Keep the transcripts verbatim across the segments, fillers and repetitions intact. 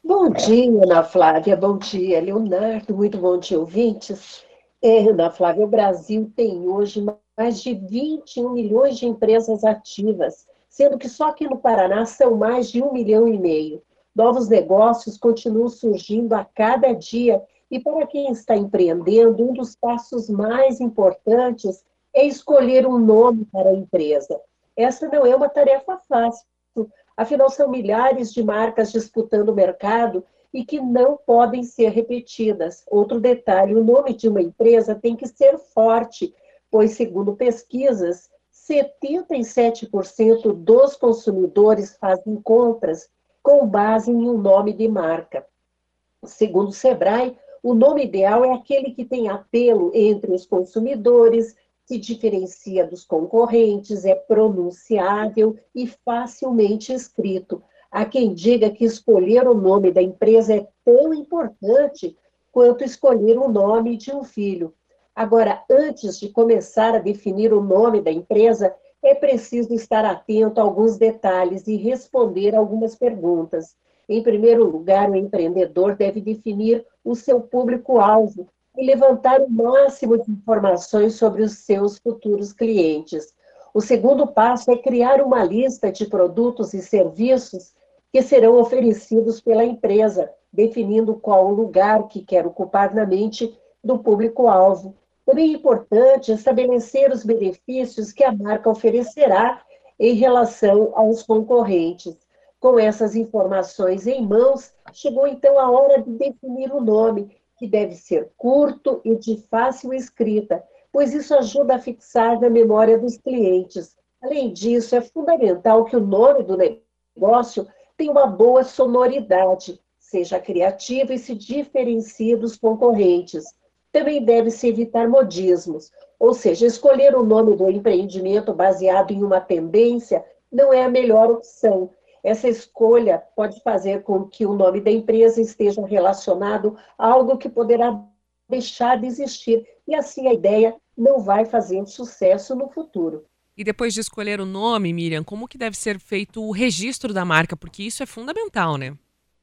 Bom dia, Ana Flávia. Bom dia, Leonardo. Muito bom dia, ouvintes. É, Ana Flávia, o Brasil tem hoje mais de vinte e um milhões de empresas ativas, sendo que só aqui no Paraná são mais de um milhão e meio. Novos negócios continuam surgindo a cada dia e para quem está empreendendo, um dos passos mais importantes é escolher um nome para a empresa. Essa não é uma tarefa fácil. Afinal, são milhares de marcas disputando o mercado e que não podem ser repetidas. Outro detalhe: o nome de uma empresa tem que ser forte, pois, segundo pesquisas, setenta e sete por cento dos consumidores fazem compras com base em um nome de marca. Segundo o Sebrae, o nome ideal é aquele que tem apelo entre os consumidores, se diferencia dos concorrentes, é pronunciável e facilmente escrito. Há quem diga que escolher o nome da empresa é tão importante quanto escolher o nome de um filho. Agora, antes de começar a definir o nome da empresa, é preciso estar atento a alguns detalhes e responder algumas perguntas. Em primeiro lugar, o empreendedor deve definir o seu público-alvo e levantar o máximo de informações sobre os seus futuros clientes. O segundo passo é criar uma lista de produtos e serviços que serão oferecidos pela empresa, definindo qual o lugar que quer ocupar na mente do público-alvo. Também é importante estabelecer os benefícios que a marca oferecerá em relação aos concorrentes. Com essas informações em mãos, chegou então a hora de definir o nome, que deve ser curto e de fácil escrita, pois isso ajuda a fixar na memória dos clientes. Além disso, é fundamental que o nome do negócio tenha uma boa sonoridade, seja criativo e se diferencie dos concorrentes. Também deve-se evitar modismos, ou seja, escolher o nome do empreendimento baseado em uma tendência não é a melhor opção. Essa escolha pode fazer com que o nome da empresa esteja relacionado a algo que poderá deixar de existir, e assim a ideia não vai fazer sucesso no futuro. E depois de escolher o nome, Miriam, como que deve ser feito o registro da marca? Porque isso é fundamental, né?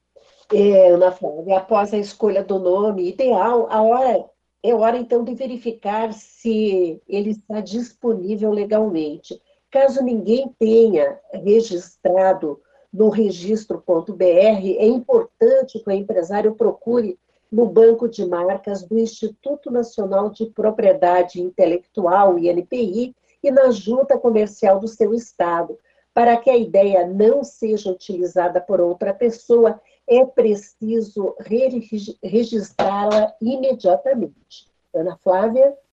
É, Ana Flávia, após a escolha do nome ideal, a hora, é hora então de verificar se ele está disponível legalmente. Caso ninguém tenha registrado no registro.br, é importante que o empresário procure no Banco de Marcas do Instituto Nacional de Propriedade Intelectual, I N P I, e na Junta Comercial do seu estado. Para que a ideia não seja utilizada por outra pessoa, é preciso registrá-la imediatamente. Ana Flávia?